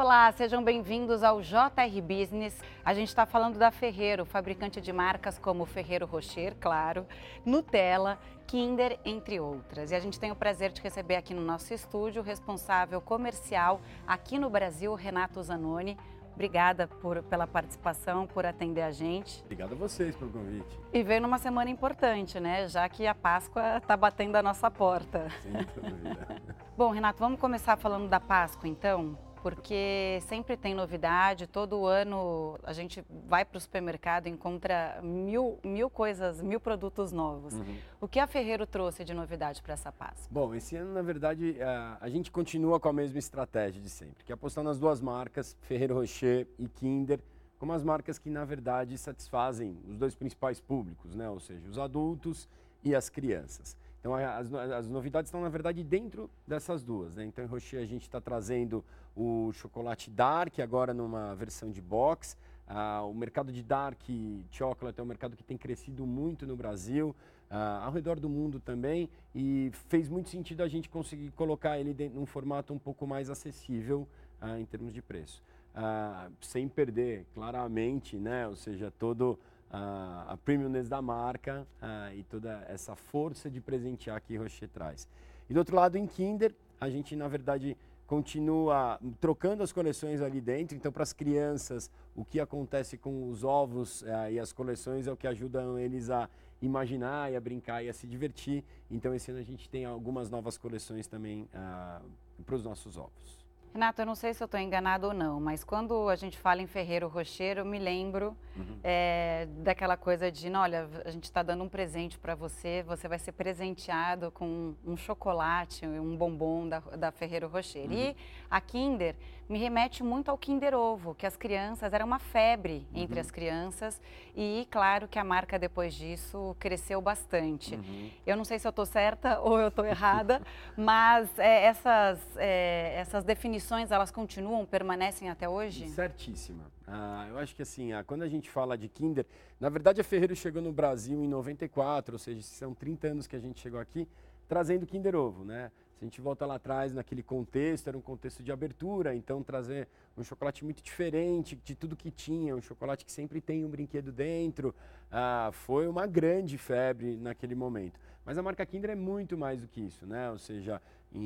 Olá, sejam bem-vindos ao JR Business. A gente está falando da Ferrero, fabricante de marcas como Ferrero Rocher, claro, Nutella, Kinder, entre outras. E a gente tem o prazer de receber aqui no nosso estúdio o responsável comercial aqui no Brasil, Renato Zanoni. Obrigada pela participação, por atender a gente. Obrigado a vocês pelo convite. E veio numa semana importante, né? Já que a Páscoa está batendo a nossa porta. Sem dúvida. Bom, Renato, vamos começar falando da Páscoa, então? Porque sempre tem novidade, todo ano a gente vai para o supermercado e encontra mil coisas, 1000 produtos novos. O que a Ferrero trouxe de novidade para essa Páscoa? Bom, esse ano, na verdade, a gente continua com a mesma estratégia de sempre, que é apostar nas duas marcas, Ferrero Rocher e Kinder, como as marcas que, na verdade, satisfazem os dois principais públicos, né? Ou seja, os adultos e as crianças. Então, as novidades estão, na verdade, dentro dessas duas, né? Então, em Rocher, a gente está trazendo o chocolate Dark, agora numa versão de box. O mercado de Dark Chocolate é um mercado que tem crescido muito no Brasil, ao redor do mundo também, e fez muito sentido a gente conseguir colocar ele num formato um pouco mais acessível em termos de preço. Sem perder, claramente, né? Ou seja, todo a premiumness da marca e toda essa força de presentear que Rocher traz. E do outro lado, em Kinder, a gente, na verdade, continua trocando as coleções ali dentro. Então, para as crianças, o que acontece com os ovos e as coleções é o que ajudam eles a imaginar e a brincar e a se divertir. Então, esse ano a gente tem algumas novas coleções também para os nossos ovos. Renato, eu não sei se eu estou enganado ou não, mas quando a gente fala em Ferrero Rocher, eu me lembro daquela coisa de, olha, a gente está dando um presente para você, você vai ser presenteado com um chocolate, um bombom da Ferrero Rocher. E a Kinder me remete muito ao Kinder Ovo, que as crianças, era uma febre entre as crianças e claro que a marca depois disso cresceu bastante. Eu não sei se eu estou certa ou eu estou errada, mas essas definições, elas continuam, permanecem até hoje? Certíssima. Eu acho que assim, quando a gente fala de Kinder, na verdade a Ferrero chegou no Brasil em 94, ou seja, são 30 anos que a gente chegou aqui, trazendo Kinder Ovo, né? Se a gente volta lá atrás, naquele contexto, era um contexto de abertura, então trazer um chocolate muito diferente de tudo que tinha, um chocolate que sempre tem um brinquedo dentro, foi uma grande febre naquele momento. Mas a marca Kinder é muito mais do que isso, né? Ou seja,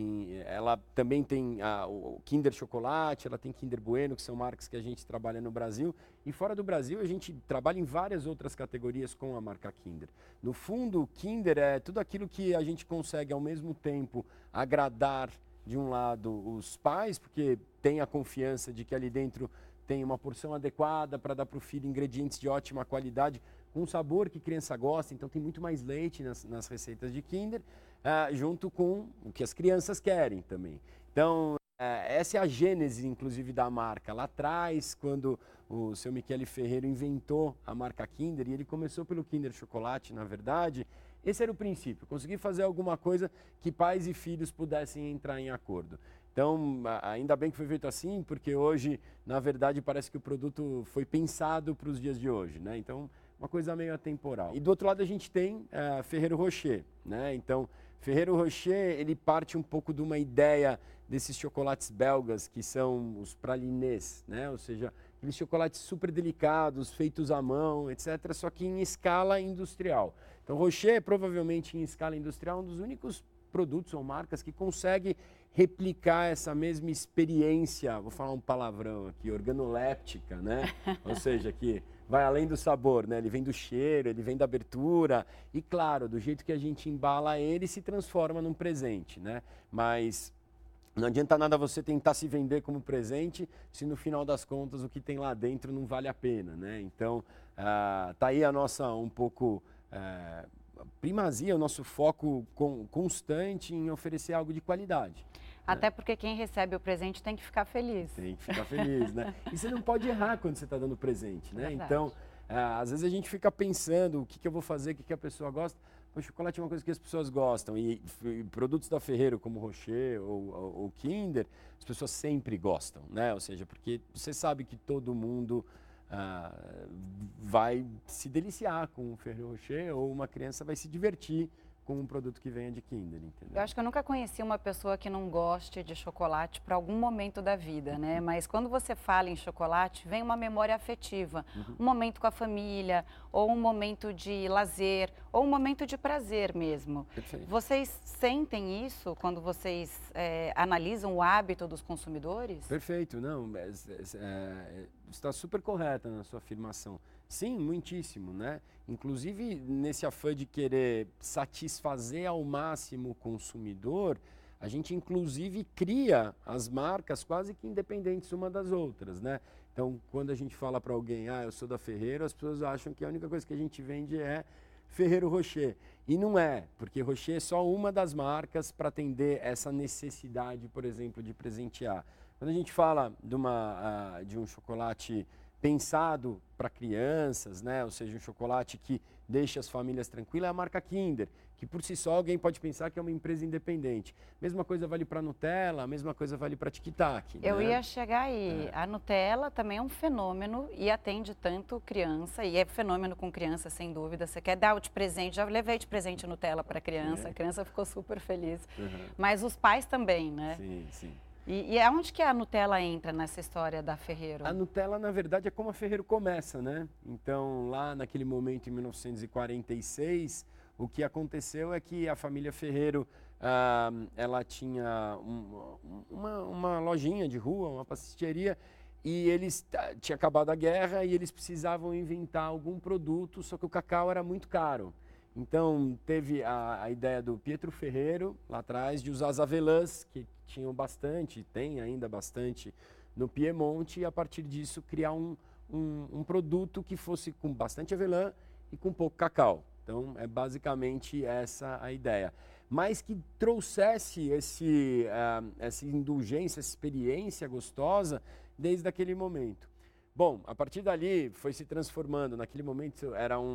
ela também tem o Kinder Chocolate, ela tem Kinder Bueno, que são marcas que a gente trabalha no Brasil. E fora do Brasil, a gente trabalha em várias outras categorias com a marca Kinder. No fundo, o Kinder é tudo aquilo que a gente consegue, ao mesmo tempo, agradar, de um lado, os pais, porque tem a confiança de que ali dentro tem uma porção adequada para dar para o filho ingredientes de ótima qualidade, com um sabor que criança gosta, então tem muito mais leite nas receitas de Kinder, junto com o que as crianças querem também. Então, essa é a gênese, inclusive, da marca. Lá atrás, quando o seu Michele Ferrero inventou a marca Kinder, e ele começou pelo Kinder Chocolate, na verdade, esse era o princípio, conseguir fazer alguma coisa que pais e filhos pudessem entrar em acordo. Então, ainda bem que foi feito assim, porque hoje, na verdade, parece que o produto foi pensado para os dias de hoje, né? Então, uma coisa meio atemporal. E do outro lado a gente tem Ferrero Rocher, né? Então, Ferrero Rocher, ele parte um pouco de uma ideia desses chocolates belgas, que são os pralinés, né? Ou seja, aqueles chocolates super delicados, feitos à mão, etc., só que em escala industrial. Então, Rocher, provavelmente em escala industrial, um dos únicos produtos ou marcas que consegue replicar essa mesma experiência, vou falar um palavrão aqui, organoléptica, né? Ou seja, que vai além do sabor, né? Ele vem do cheiro, ele vem da abertura e, claro, do jeito que a gente embala ele, se transforma num presente, né? Mas não adianta nada você tentar se vender como presente se no final das contas o que tem lá dentro não vale a pena, né? Então, tá aí a nossa um pouco primazia, o nosso foco constante em oferecer algo de qualidade. Até porque quem recebe o presente tem que ficar feliz. Tem que ficar feliz, né? E você não pode errar quando você está dando presente, né? Verdade. Então, às vezes a gente fica pensando o que eu vou fazer, o que a pessoa gosta. O chocolate é uma coisa que as pessoas gostam e produtos da Ferrero como Rocher ou Kinder, as pessoas sempre gostam, né? Ou seja, porque você sabe que todo mundo vai se deliciar com o Ferrero Rocher ou uma criança vai se divertir com um produto que venha de Kinder, entendeu? Eu acho que eu nunca conheci uma pessoa que não goste de chocolate para algum momento da vida, né? Mas quando você fala em chocolate, vem uma memória afetiva. Um momento com a família, ou um momento de lazer, ou um momento de prazer mesmo. Perfeito. Vocês sentem isso quando vocês analisam o hábito dos consumidores? Perfeito, não, está super correta na sua afirmação. Sim, muitíssimo, né? Inclusive, nesse afã de querer satisfazer ao máximo o consumidor, a gente inclusive cria as marcas quase que independentes uma das outras, né? Então, quando a gente fala para alguém, eu sou da Ferrero, as pessoas acham que a única coisa que a gente vende é Ferrero Rocher. E não é, porque Rocher é só uma das marcas para atender essa necessidade, por exemplo, de presentear. Quando a gente fala de um chocolate pensado para crianças, né? Ou seja, um chocolate que deixa as famílias tranquilas, é a marca Kinder, que por si só alguém pode pensar que é uma empresa independente. Mesma coisa vale para Nutella, a mesma coisa vale para Tic Tac. Eu ia chegar aí. A Nutella também é um fenômeno e atende tanto criança, e é fenômeno com criança, sem dúvida. Você quer dar de presente, já levei de presente Nutella para a criança ficou super feliz. Mas os pais também, né? Sim, sim. E aonde que a Nutella entra nessa história da Ferrero? A Nutella, na verdade, é como a Ferrero começa, né? Então, lá naquele momento, em 1946, o que aconteceu é que a família Ferrero, ela tinha uma lojinha de rua, uma pasticceria, e eles tinha acabado a guerra e eles precisavam inventar algum produto, só que o cacau era muito caro. Então, teve a ideia do Pietro Ferrero, lá atrás, de usar as avelãs, que tinham bastante, tem ainda bastante, no Piemonte, e a partir disso criar um produto que fosse com bastante avelã e com pouco cacau. Então, é basicamente essa a ideia. Mas que trouxesse essa indulgência, essa experiência gostosa desde aquele momento. Bom, a partir dali foi se transformando. Naquele momento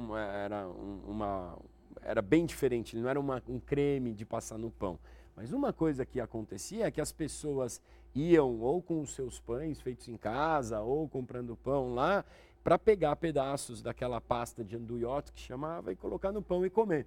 era bem diferente, não era um creme de passar no pão. Mas uma coisa que acontecia é que as pessoas iam ou com os seus pães feitos em casa ou comprando pão lá para pegar pedaços daquela pasta de andouillette que chamava e colocar no pão e comer.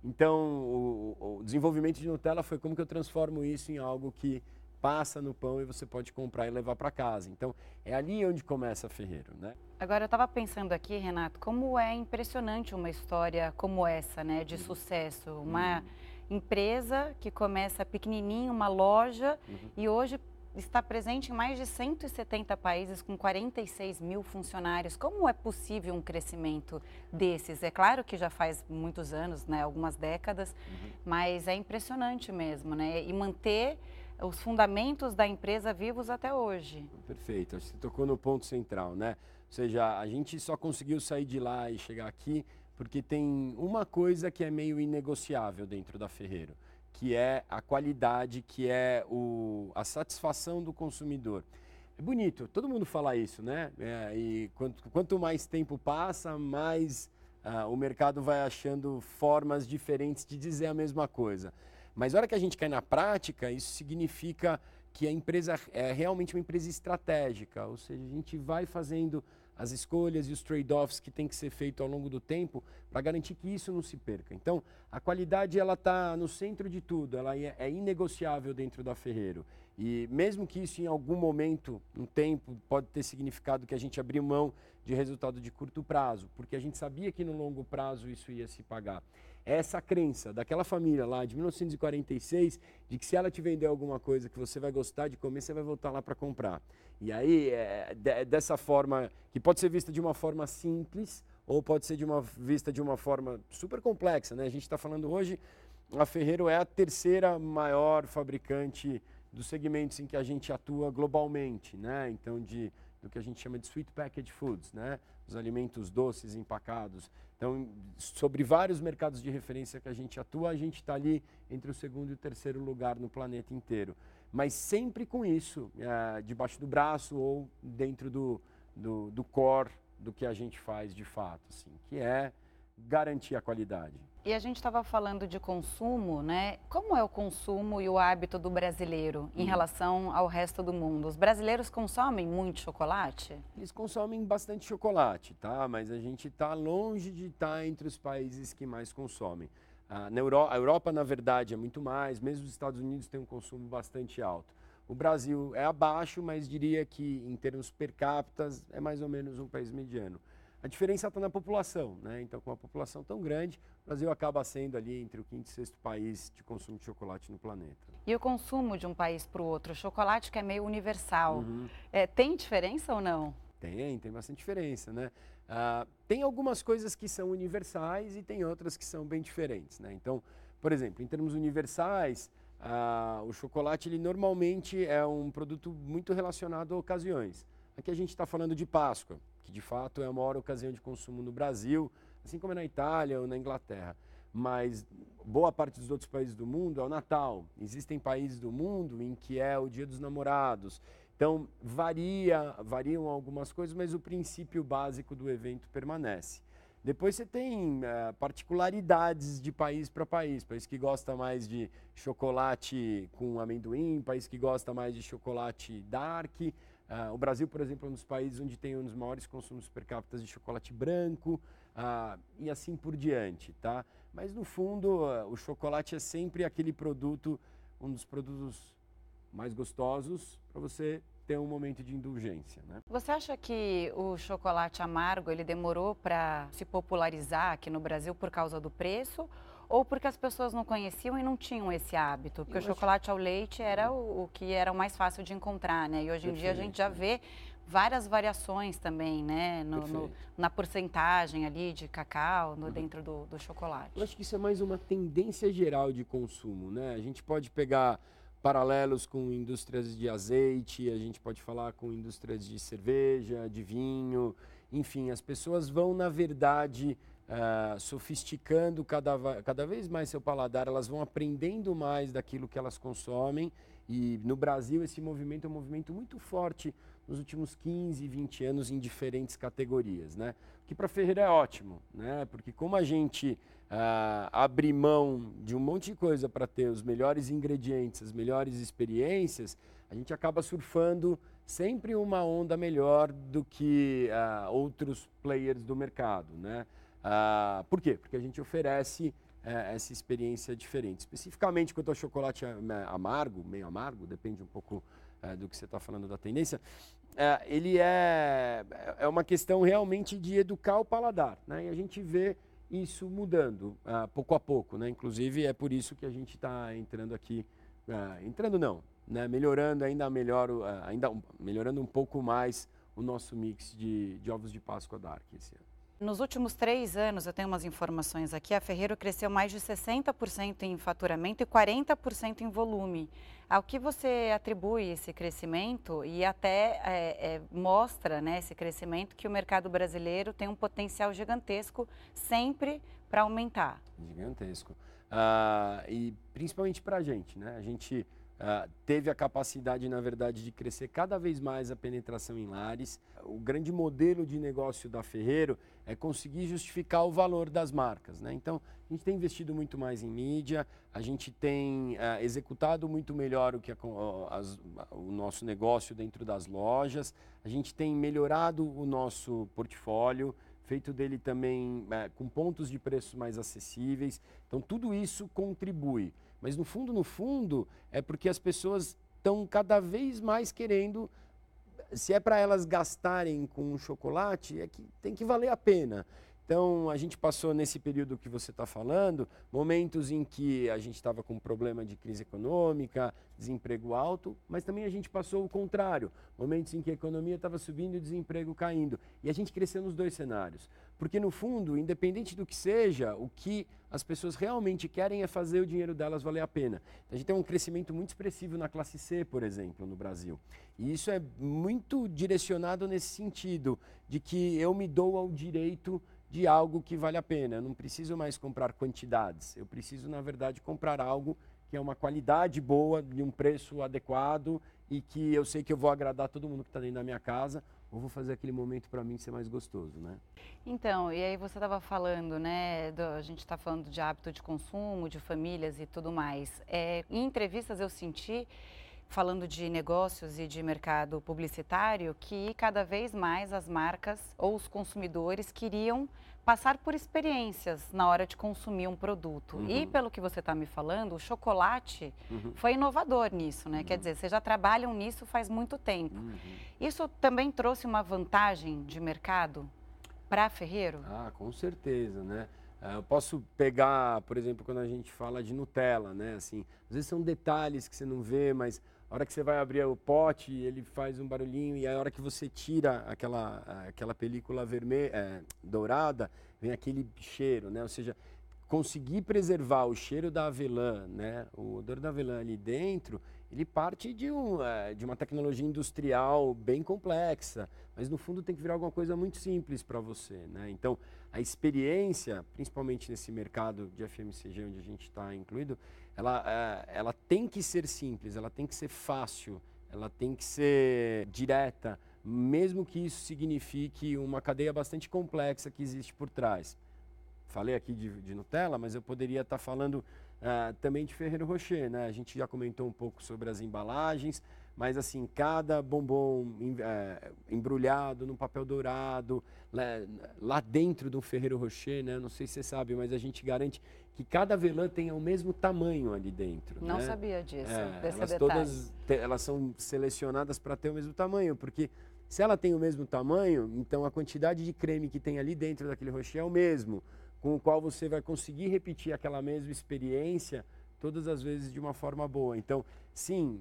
Então, o desenvolvimento de Nutella foi como que eu transformo isso em algo que passa no pão e você pode comprar e levar para casa. Então, é ali onde começa a Ferrero, né? Agora, eu estava pensando aqui, Renato, como é impressionante uma história como essa, né, de sucesso. Uma empresa que começa pequenininho, uma loja, e hoje está presente em mais de 170 países com 46 mil funcionários. Como é possível um crescimento desses? É claro que já faz muitos anos, né, algumas décadas, mas é impressionante mesmo, né? E manter os fundamentos da empresa vivos até hoje. Perfeito, acho que você tocou no ponto central, né? Ou seja, a gente só conseguiu sair de lá e chegar aqui porque tem uma coisa que é meio inegociável dentro da Ferrero, que é a qualidade, que é a satisfação do consumidor. É bonito, todo mundo fala isso, né? E quanto mais tempo passa, mais o mercado vai achando formas diferentes de dizer a mesma coisa. Mas na hora que a gente cai na prática, isso significa que a empresa é realmente uma empresa estratégica, ou seja, a gente vai fazendo as escolhas e os trade-offs que tem que ser feito ao longo do tempo para garantir que isso não se perca. Então, a qualidade ela está no centro de tudo, ela é inegociável dentro da Ferrero. E mesmo que isso em algum momento, um tempo, pode ter significado que a gente abriu mão de resultado de curto prazo, porque a gente sabia que no longo prazo isso ia se pagar. Essa crença daquela família lá de 1946, de que se ela te vender alguma coisa que você vai gostar de comer, você vai voltar lá para comprar. E aí, dessa forma, que pode ser vista de uma forma simples, ou pode ser vista de uma forma super complexa, né? A gente está falando hoje, a Ferrero é a terceira maior fabricante dos segmentos em que a gente atua globalmente, né? Então, do que a gente chama de sweet packaged foods, né? Os alimentos doces empacados. Então, sobre vários mercados de referência que a gente atua, a gente está ali entre o segundo e o terceiro lugar no planeta inteiro. Mas sempre com isso, debaixo do braço ou dentro do core do que a gente faz de fato, assim, que é garantir a qualidade. E a gente estava falando de consumo, né? Como é o consumo e o hábito do brasileiro em relação ao resto do mundo? Os brasileiros consomem muito chocolate? Eles consomem bastante chocolate, tá? Mas a gente está longe de estar entre os países que mais consomem. A Europa, na verdade, é muito mais, mesmo os Estados Unidos têm um consumo bastante alto. O Brasil é abaixo, mas diria que em termos per capita é mais ou menos um país mediano. A diferença está na população, né? Então, com uma população tão grande, o Brasil acaba sendo ali entre o quinto e sexto país de consumo de chocolate no planeta. E o consumo de um país para o outro? O chocolate que é meio universal, Uhum. tem diferença ou não? Tem bastante diferença, né? Tem algumas coisas que são universais e tem outras que são bem diferentes, né? Então, por exemplo, em termos universais, o chocolate ele normalmente é um produto muito relacionado a ocasiões. Aqui a gente está falando de Páscoa, que de fato é a maior ocasião de consumo no Brasil, assim como é na Itália ou na Inglaterra. Mas boa parte dos outros países do mundo é o Natal. Existem países do mundo em que é o Dia dos Namorados. Então, variam algumas coisas, mas o princípio básico do evento permanece. Depois você tem particularidades de país para país. País que gosta mais de chocolate com amendoim, país que gosta mais de chocolate dark. O Brasil, por exemplo, é um dos países onde tem um dos maiores consumos per capita de chocolate branco e assim por diante, tá? Mas, no fundo, o chocolate é sempre aquele produto, um dos produtos mais gostosos para você ter um momento de indulgência, né? Você acha que o chocolate amargo ele demorou para se popularizar aqui no Brasil por causa do preço ou porque as pessoas não conheciam e não tinham esse hábito? Porque o chocolate ao leite era o que era o mais fácil de encontrar, né? E hoje em dia a gente já vê várias variações também, né? Na porcentagem ali de cacau dentro do chocolate. Eu acho que isso é mais uma tendência geral de consumo, né? A gente pode pegar paralelos com indústrias de azeite, a gente pode falar com indústrias de cerveja, de vinho, enfim, as pessoas vão, na verdade, sofisticando cada vez mais seu paladar, elas vão aprendendo mais daquilo que elas consomem e no Brasil esse movimento é um movimento muito forte nos últimos 15, 20 anos em diferentes categorias, né? O que para Ferreira é ótimo, né? Porque como a gente abre mão de um monte de coisa para ter os melhores ingredientes, as melhores experiências, a gente acaba surfando sempre uma onda melhor do que outros players do mercado, né? Por quê? Porque a gente oferece essa experiência diferente. Especificamente quanto ao chocolate amargo, meio amargo, depende um pouco do que você está falando da tendência, ele é uma questão realmente de educar o paladar, né? E a gente vê isso mudando pouco a pouco, né? Inclusive é por isso que a gente está entrando aqui, né? Melhorando melhorando um pouco mais o nosso mix de ovos de Páscoa Dark esse ano. Nos últimos 3 anos, eu tenho umas informações aqui, a Ferrero cresceu mais de 60% em faturamento e 40% em volume. Ao que você atribui esse crescimento e até mostra, né, esse crescimento que o mercado brasileiro tem um potencial gigantesco sempre para aumentar? Gigantesco. E principalmente para a gente, né? A gente teve a capacidade, na verdade, de crescer cada vez mais a penetração em lares. O grande modelo de negócio da Ferrero é conseguir justificar o valor das marcas, né? Então, a gente tem investido muito mais em mídia, a gente tem executado muito melhor o nosso negócio dentro das lojas, a gente tem melhorado o nosso portfólio, feito dele também com pontos de preços mais acessíveis. Então, tudo isso contribui. Mas, no fundo, é porque as pessoas estão cada vez mais querendo, se é para elas gastarem com chocolate, é que tem que valer a pena. Então, a gente passou nesse período que você está falando, momentos em que a gente estava com problema de crise econômica, desemprego alto, mas também a gente passou o contrário, momentos em que a economia estava subindo e o desemprego caindo. E a gente cresceu nos dois cenários. Porque, no fundo, independente do que seja, o que as pessoas realmente querem é fazer o dinheiro delas valer a pena. A gente tem um crescimento muito expressivo na classe C, por exemplo, no Brasil. E isso é muito direcionado nesse sentido, de que eu me dou ao direito de algo que vale a pena. Eu não preciso mais comprar quantidades, eu preciso, na verdade, comprar algo que é uma qualidade boa, de um preço adequado e que eu sei que eu vou agradar todo mundo que está dentro da minha casa ou vou fazer aquele momento para mim ser mais gostoso, né? Então, e aí você estava falando, né, a gente está falando de hábito de consumo, de famílias e tudo mais. Em entrevistas eu senti, falando de negócios e de mercado publicitário, que cada vez mais as marcas ou os consumidores queriam passar por experiências na hora de consumir um produto. E pelo que você está me falando, o chocolate foi inovador nisso, né? Quer dizer, vocês já trabalham nisso faz muito tempo. Isso também trouxe uma vantagem de mercado para Ferreiro? Ah, com certeza, né? Eu posso pegar, por exemplo, quando a gente fala de Nutella, né? Assim, às vezes são detalhes que você não vê, mas a hora que você vai abrir o pote, ele faz um barulhinho e a hora que você tira aquela película vermelha, dourada, vem aquele cheiro, né? Ou seja, conseguir preservar o cheiro da avelã, né? O odor da avelã ali dentro, ele parte de uma tecnologia industrial bem complexa, mas no fundo tem que virar alguma coisa muito simples para você, né? Então, a experiência, principalmente nesse mercado de FMCG onde a gente está incluído, ela tem que ser simples, ela tem que ser fácil, ela tem que ser direta, mesmo que isso signifique uma cadeia bastante complexa que existe por trás. Falei aqui de Nutella, mas eu poderia estar falando também de Ferrero Rocher, né? A gente já comentou um pouco sobre as embalagens, mas assim, cada bombom embrulhado num papel dourado, lá dentro do Ferrero Rocher, né? Não sei se você sabe, mas a gente garante que cada avelã tenha o mesmo tamanho ali dentro. Não né? sabia disso, desse Elas detalhe. elas são selecionadas para ter o mesmo tamanho, porque se ela tem o mesmo tamanho, então a quantidade de creme que tem ali dentro daquele rocher é o mesmo, com o qual você vai conseguir repetir aquela mesma experiência todas as vezes de uma forma boa. Então, sim,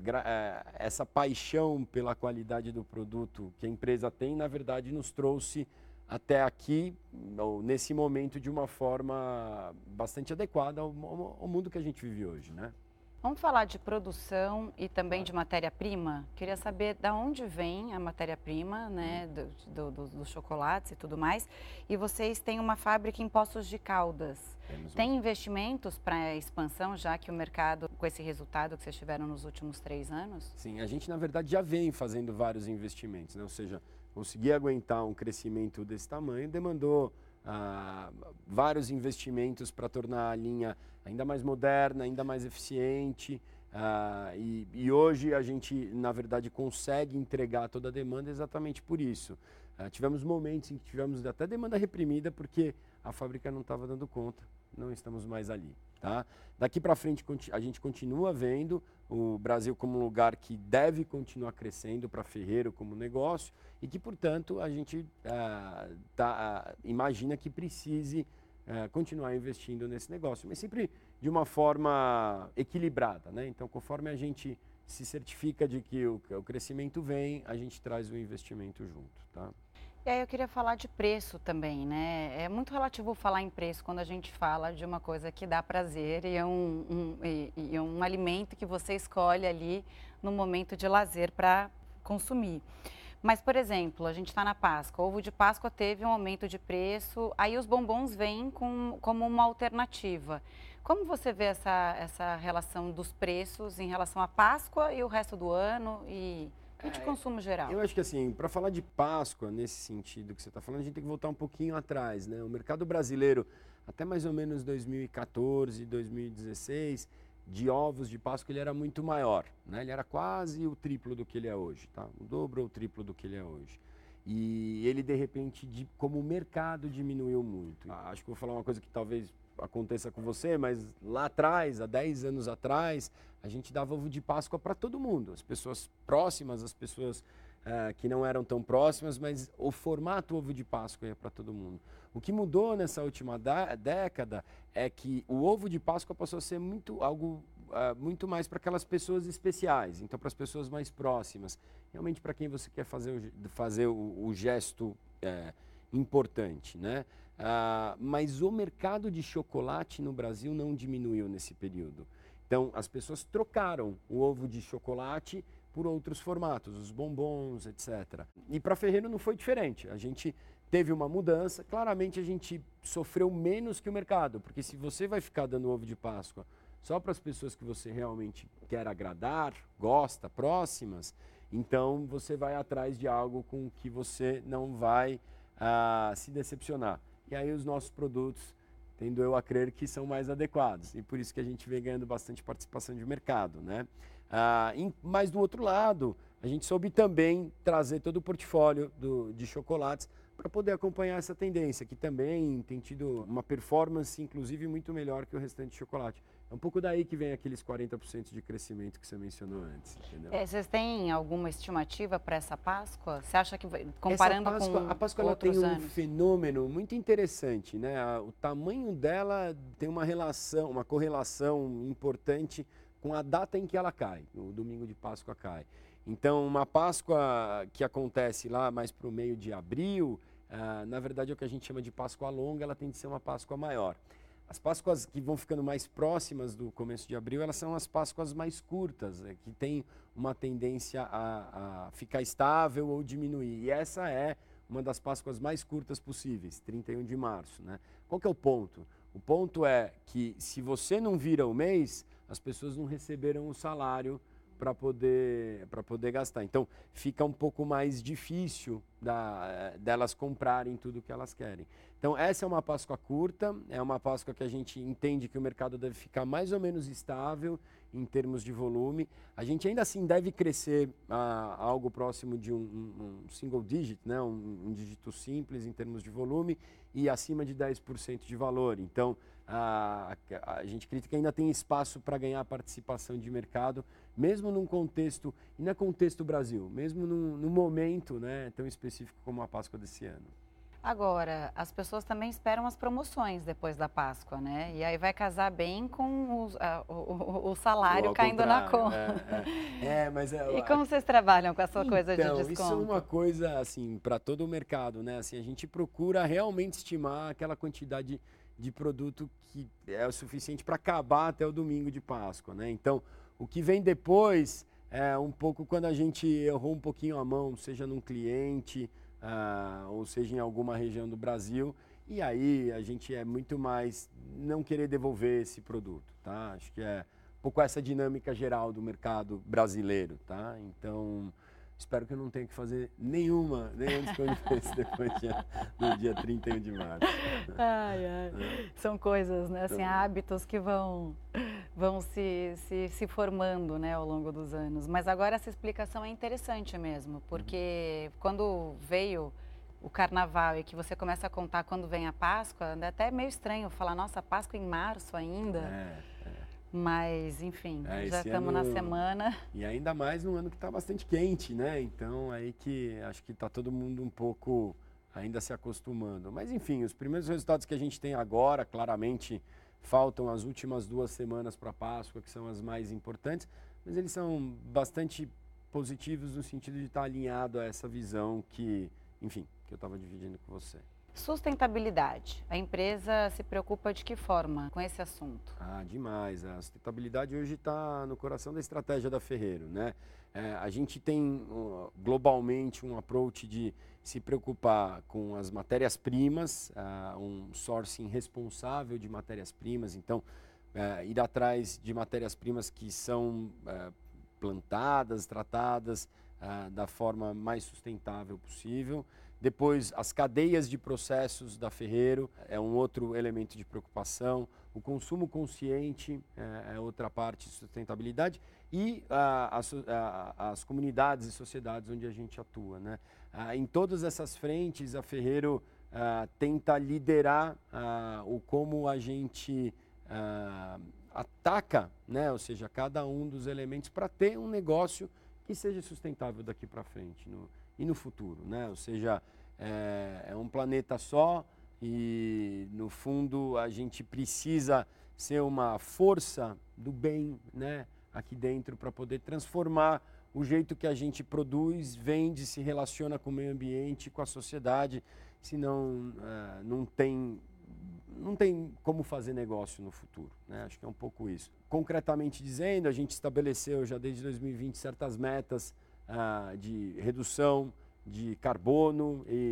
essa paixão pela qualidade do produto que a empresa tem, na verdade, nos trouxe até aqui, nesse momento, de uma forma bastante adequada ao mundo que a gente vive hoje, né? Vamos falar de produção e também de matéria-prima? Queria saber de onde vem a matéria-prima, né, dos chocolates e tudo mais. E vocês têm uma fábrica em Poços de Caldas. Tem investimentos para expansão, já que o mercado, com esse resultado que vocês tiveram nos últimos 3 anos? Sim, a gente, na verdade, já vem fazendo vários investimentos, né? Ou seja, conseguir aguentar um crescimento desse tamanho demandou vários investimentos para tornar a linha ainda mais moderna, ainda mais eficiente. E hoje a gente, na verdade, consegue entregar toda a demanda exatamente por isso. Tivemos momentos em que tivemos até demanda reprimida porque a fábrica não estava dando conta, não estamos mais ali. Tá? Daqui para frente a gente continua vendo o Brasil como um lugar que deve continuar crescendo para Ferreiro como negócio e que, portanto, a gente imagina que precise continuar investindo nesse negócio, mas sempre de uma forma equilibrada, né? Então, conforme a gente se certifica de que o crescimento vem, a gente traz o investimento junto, tá? E aí eu queria falar de preço também, né? É muito relativo falar em preço quando a gente fala de uma coisa que dá prazer e é um alimento que você escolhe ali no momento de lazer para consumir. Mas, por exemplo, a gente está na Páscoa, o ovo de Páscoa teve um aumento de preço, aí os bombons vêm como uma alternativa. Como você vê essa relação dos preços em relação à Páscoa e o resto do ano e de consumo geral? Eu acho que assim, para falar de Páscoa, nesse sentido que você está falando, a gente tem que voltar um pouquinho atrás, né? O mercado brasileiro, até mais ou menos 2014, 2016, de ovos de Páscoa, ele era muito maior, né? Ele era quase o triplo do que ele é hoje, tá? O dobro ou o triplo do que ele é hoje. E ele, de repente, como o mercado diminuiu muito. Acho que vou falar uma coisa que talvez aconteça com você, mas lá atrás, há 10 anos atrás, a gente dava ovo de Páscoa para todo mundo. As pessoas próximas, as pessoas que não eram tão próximas, mas o formato ovo de Páscoa ia para todo mundo. O que mudou nessa última década é que o ovo de Páscoa passou a ser algo muito mais para aquelas pessoas especiais, então para as pessoas mais próximas, realmente para quem você quer fazer o gesto importante, né? Mas o mercado de chocolate no Brasil não diminuiu nesse período. Então as pessoas trocaram o ovo de chocolate por outros formatos, os bombons, etc. E para Ferreiro não foi diferente. A gente teve uma mudança, claramente a gente sofreu menos que o mercado, porque se você vai ficar dando ovo de Páscoa só para as pessoas que você realmente quer agradar, gosta, próximas, então você vai atrás de algo com que você não vai se decepcionar. E aí os nossos produtos, tendo eu a crer que são mais adequados, e por isso que a gente vem ganhando bastante participação de mercado, né? Mas do outro lado, a gente soube também trazer todo o portfólio de chocolates para poder acompanhar essa tendência, que também tem tido uma performance, inclusive, muito melhor que o restante de chocolate. É um pouco daí que vem aqueles 40% de crescimento que você mencionou antes, entendeu? Vocês têm alguma estimativa para essa Páscoa? Você acha que, comparando a Páscoa ela tem um fenômeno muito interessante, né? O tamanho dela tem uma correlação importante com a data em que ela cai, o domingo de Páscoa cai. Então, uma Páscoa que acontece lá mais para o meio de abril, na verdade é o que a gente chama de Páscoa longa, ela tem de ser uma Páscoa maior. As Páscoas que vão ficando mais próximas do começo de abril, elas são as Páscoas mais curtas, que têm uma tendência a ficar estável ou diminuir. E essa é uma das Páscoas mais curtas possíveis, 31 de março. Né? Qual que é o ponto? O ponto é que se você não vira o mês, as pessoas não receberam o salário para poder gastar. Então, fica um pouco mais difícil delas comprarem tudo que elas querem. Então, essa é uma Páscoa curta, é uma Páscoa que a gente entende que o mercado deve ficar mais ou menos estável em termos de volume. A gente ainda assim deve crescer algo próximo de um single digit, né? um dígito simples em termos de volume e acima de 10% de valor. Então, a gente acredita que ainda tem espaço para ganhar participação de mercado, mesmo num contexto, e não é contexto Brasil, mesmo num momento, né, tão específico como a Páscoa desse ano. Agora, as pessoas também esperam as promoções depois da Páscoa, né? E aí vai casar bem com o salário caindo na conta. Mas e como vocês trabalham com essa coisa de desconto? Isso é uma coisa, assim, para todo o mercado, né? Assim, a gente procura realmente estimar aquela quantidade de produto que é o suficiente para acabar até o domingo de Páscoa, né? Então, o que vem depois é um pouco quando a gente errou um pouquinho a mão, seja num cliente, ou seja em alguma região do Brasil, e aí a gente é muito mais não querer devolver esse produto, tá? Acho que é um pouco essa dinâmica geral do mercado brasileiro, tá? Então, espero que eu não tenha que fazer nenhum desconto depois do dia 31 de março. São coisas, né? Assim, hábitos que vão se formando, né, ao longo dos anos. Mas agora essa explicação é interessante mesmo, porque quando veio o Carnaval e que você começa a contar quando vem a Páscoa, é até meio estranho falar, nossa, Páscoa em março ainda. Mas, enfim, já estamos na semana. E ainda mais num ano que está bastante quente, né? Então, aí que acho que está todo mundo um pouco ainda se acostumando. Mas, enfim, os primeiros resultados que a gente tem agora, claramente, faltam as últimas 2 semanas para a Páscoa, que são as mais importantes, mas eles são bastante positivos no sentido de estar alinhado a essa visão que, enfim, que eu estava dividindo com você. Sustentabilidade. A empresa se preocupa de que forma com esse assunto? Demais. A sustentabilidade hoje está no coração da estratégia da Ferrero, né? A gente tem globalmente um approach de se preocupar com as matérias-primas, um sourcing responsável de matérias-primas, então ir atrás de matérias-primas que são plantadas, tratadas da forma mais sustentável possível. Depois, as cadeias de processos da Ferrero é um outro elemento de preocupação. O consumo consciente é outra parte de sustentabilidade e as comunidades e sociedades onde a gente atua, né? Em todas essas frentes, a Ferrero tenta liderar o como a gente ataca, né? Ou seja, cada um dos elementos para ter um negócio que seja sustentável daqui para frente e no futuro, né? Ou seja, é um planeta só e, no fundo, a gente precisa ser uma força do bem, né, aqui dentro para poder transformar o jeito que a gente produz, vende, se relaciona com o meio ambiente, com a sociedade, senão não tem como fazer negócio no futuro, né? Acho que é um pouco isso. Concretamente dizendo, a gente estabeleceu já desde 2020 certas metas de redução de carbono e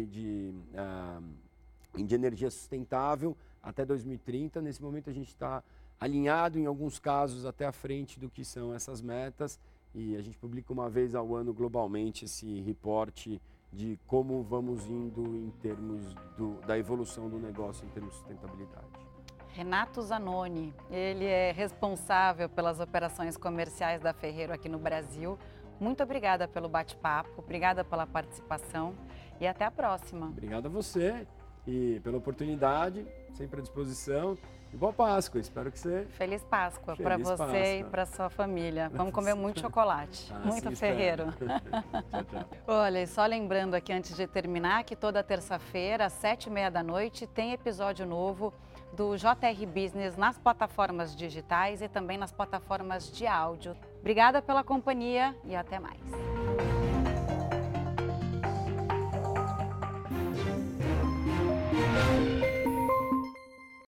de energia sustentável até 2030. Nesse momento a gente está alinhado, em alguns casos, até à frente do que são essas metas, e a gente publica uma vez ao ano globalmente esse reporte de como vamos indo em termos da evolução do negócio em termos de sustentabilidade. Renato Zanoni, ele é responsável pelas operações comerciais da Ferrero aqui no Brasil, Muito obrigada pelo bate-papo, obrigada pela participação e até a próxima. Obrigado a você e pela oportunidade, sempre à disposição. E boa Páscoa, espero que você... Feliz Páscoa para Feliz você Páscoa. e para sua família. Vamos comer muito chocolate, muito sim, ferreiro. tchau, tchau. Olha, e só lembrando aqui antes de terminar que toda terça-feira, às 7h30 da noite, tem episódio novo do JR Business nas plataformas digitais e também nas plataformas de áudio. Obrigada pela companhia e até mais.